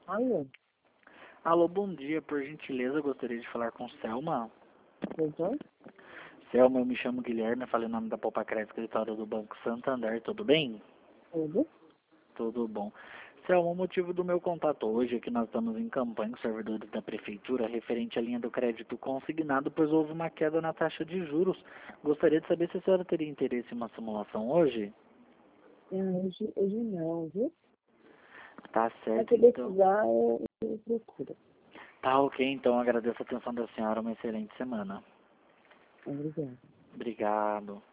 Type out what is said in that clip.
Alô, Alô, bom dia. Por gentileza, eu gostaria de falar com Selma. tudo? Selma, eu me chamo Guilherme, falei o nome da Popacred, escritório do Banco Santander, tudo bem? Tudo? Tudo bom. Selma, o motivo do meu contato hoje é que nós estamos em campanha com servidores da Prefeitura referente à linha do crédito consignado, pois houve uma queda na taxa de juros. Gostaria de saber se a senhora teria interesse em uma simulação hoje? Hoje não, viu? Tá Mas certo, se então. precisar, eu procuro. Tá ok, então agradeço a atenção da senhora. Uma excelente semana. Obrigada. Obrigado.